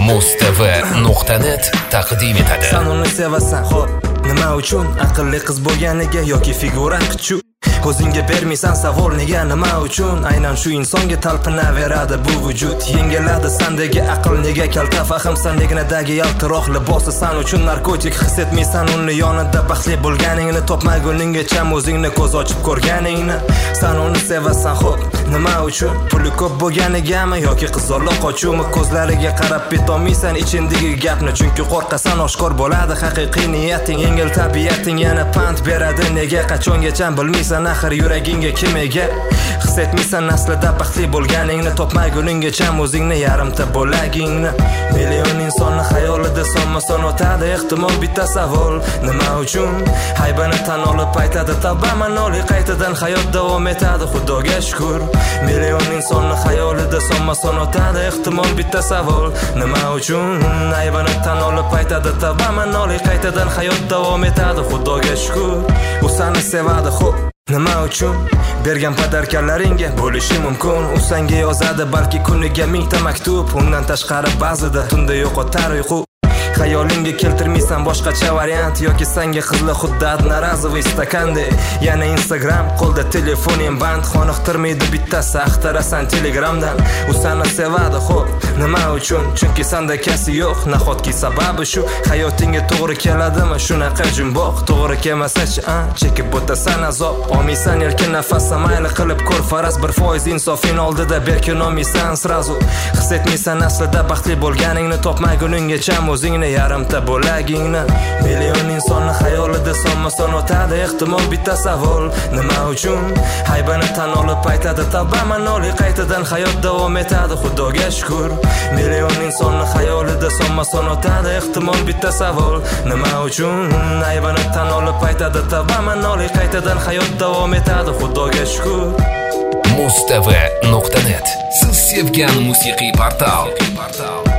mustv.net taqdim etadi. Sen uni sevasan, xo'p, nima uchun? Aqlli qiz bo'lganiga yoki figura qichu? Ko'zingga bermaysan savol nega, nima uchun? Aynan shu insonga talpinaveradi bu vujud. Yengiladi sandagi aql nega, kalta fahm sandignadagi yaltiroq libosi san uchun narkotik. His etmaysan uni yonida baxtli bo'lganingni, topmaguninggacha o'zingni ko'z ochib ko'rganingni. Sen uni sevasan, xo'p, nima uchun? Puli ko'p bo'lganigami yoki qizaloq qochuvmi? Ko'zlariga qarab bitolmaysan ichindagi gapni, chunki qo'rqasan oshkor bo'ladi haqiqiy niyating. Yengil tabiating yana pand beradi nega, qachongacha bilmaysan axir yuragingga kim ega. His etmaysan aslida baxtli bo'lganingni, topmaguninggacha o'zingni yarimta bo'lagingni. Million insonni xayolida sonma-son o'tadi ehtimol bitta savol, nima uchun? Haybani tan olib aytadi tavba manoli, qaytadan hayot davom etadi xudoga shukr. Million insonni xayolida sonma-son o'tadi ehtimol bitta savol, nima uchun? Haybani tan olib aytadi tavba manoli, qaytadan hayot davom etadi xudoga shukr. U seni sevadi, xo'p, nima uchun? Bergan padarkalaringga bo'lishi mumkin. U senga yozadi balki kuniga 1000 ta maktub. Undan tashqari ba'zida tunda yo'qotar uyqu. Xayolingga keltirmaysan boshqacha variant, yoki senga qizli xuddi adnorazovый stakanda. Yana Instagram, qo'lda telefoning band, xoniqtirmaydi bittasi axtarasan Telegramdan. U seni sevadi, xo'p, nima uchun? Chunki senda kasi yo'q, nahotki sababi shu? Hayotingga to'g'ri keladimi shunaqa jumboq? To'g'ri kelmasa-chi, chekib o'tasan azob. Olmaysan erkin nafas, mayli qilib ko'r faraz, 1% insofing oldida berkin olmaysan srazu. His etmaysan aslida baxtli bo'lganingni, topmaguninggacha o'zingni yarimta bo'lagingni. Million insonni xayolida sonma-son o'tadi ehtimol bitta savol, nima uchun? Haybani tan olib aytadi tavba manoli, qaytadan hayot davom etadi xudoga shukr. Million insonni xayolida sonma-son o'tadi ehtimol bitta savol, nima uchun? Haybani tan olib aytadi tavba manoli, qaytadan hayot davom etadi xudoga shukr. mustv.net siz sevgan musiqiy portal.